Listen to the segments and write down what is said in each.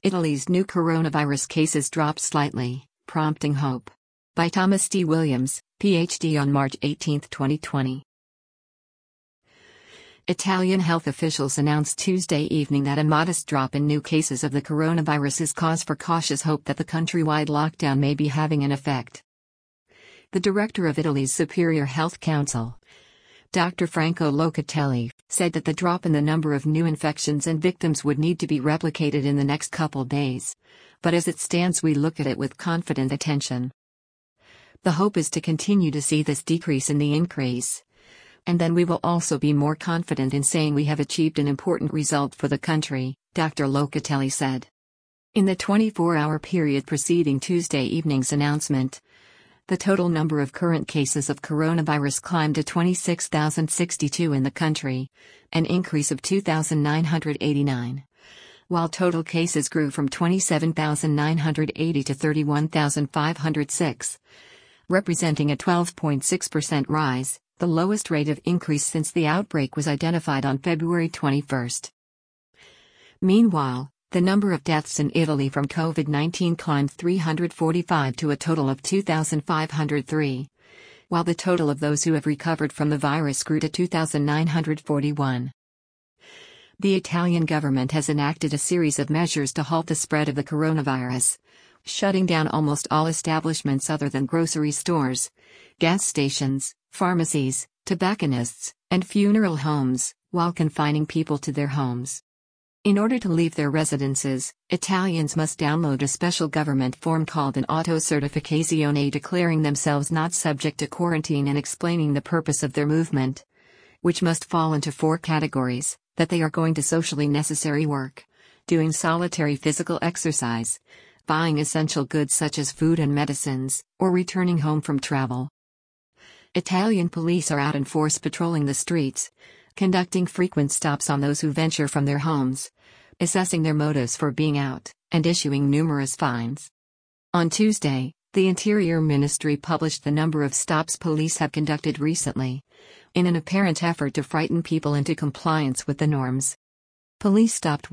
Italy's new coronavirus cases dropped slightly, prompting hope. By Thomas D. Williams, Ph.D. on March 18, 2020. Italian health officials announced Tuesday evening that a modest drop in new cases of the coronavirus is cause for cautious hope that the countrywide lockdown may be having an effect. The director of Italy's Superior Health Council, Dr. Franco Locatelli, said that the drop in the number of new infections and victims would need to be replicated in the next couple days. But as it stands, we look at it with confident attention. The hope is to continue to see this decrease in the increase. And then we will also be more confident in saying we have achieved an important result for the country, Dr. Locatelli said. In the 24-hour period preceding Tuesday evening's announcement, the total number of current cases of coronavirus climbed to 26,062 in the country, an increase of 2,989. While total cases grew from 27,980 to 31,506, representing a 12.6% rise, the lowest rate of increase since the outbreak was identified on February 21. Meanwhile, the number of deaths in Italy from COVID-19 climbed 345 to a total of 2,503, while the total of those who have recovered from the virus grew to 2,941. The Italian government has enacted a series of measures to halt the spread of the coronavirus, shutting down almost all establishments other than grocery stores, gas stations, pharmacies, tobacconists, and funeral homes, while confining people to their homes. In order to leave their residences, Italians must download a special government form called an Autocertificazione declaring themselves not subject to quarantine and explaining the purpose of their movement, which must fall into 4 categories: that they are going to socially necessary work, doing solitary physical exercise, buying essential goods such as food and medicines, or returning home from travel. Italian police are out in force patrolling the streets, conducting frequent stops on those who venture from their homes, assessing their motives for being out, and issuing numerous fines. On Tuesday, the Interior Ministry published the number of stops police have conducted recently, in an apparent effort to frighten people into compliance with the norms. Police stopped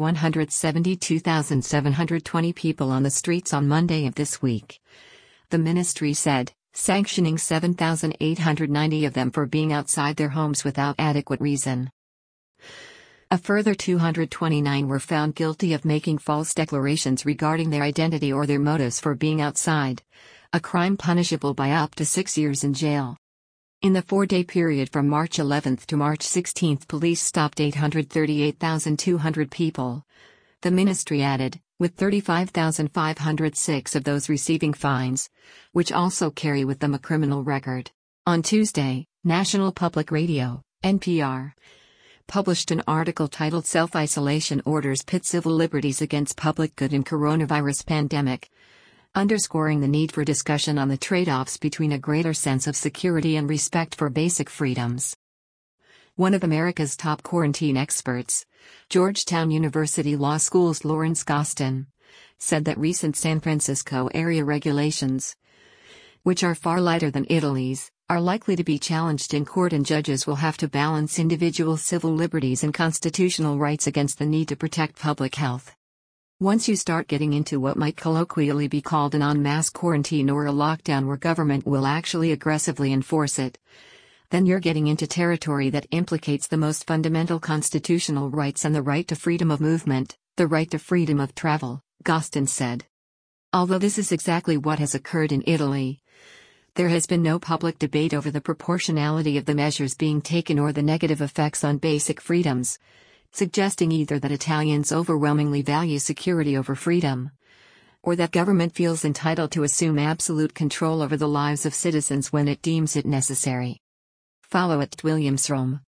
172,720 people on the streets on Monday of this week, the ministry said, sanctioning 7,890 of them for being outside their homes without adequate reason. A further 229 were found guilty of making false declarations regarding their identity or their motives for being outside, a crime punishable by up to 6 years in jail. In the 4-day period from March 11 to March 16, police stopped 838,200 people, the ministry added, with 35,506 of those receiving fines, which also carry with them a criminal record. On Tuesday, National Public Radio, NPR, published an article titled Self-Isolation Orders Pit Civil Liberties Against Public Good in Coronavirus Pandemic, underscoring the need for discussion on the trade-offs between a greater sense of security and respect for basic freedoms. One of America's top quarantine experts, Georgetown University Law School's Lawrence Gostin, said that recent San Francisco area regulations, which are far lighter than Italy's, are likely to be challenged in court, and judges will have to balance individual civil liberties and constitutional rights against the need to protect public health. Once you start getting into what might colloquially be called an en masse quarantine or a lockdown where government will actually aggressively enforce it, then you're getting into territory that implicates the most fundamental constitutional rights and the right to freedom of movement, the right to freedom of travel, Gostin said. Although this is exactly what has occurred in Italy, there has been no public debate over the proportionality of the measures being taken or the negative effects on basic freedoms, suggesting either that Italians overwhelmingly value security over freedom, or that government feels entitled to assume absolute control over the lives of citizens when it deems it necessary. Follow @WilliamsRome.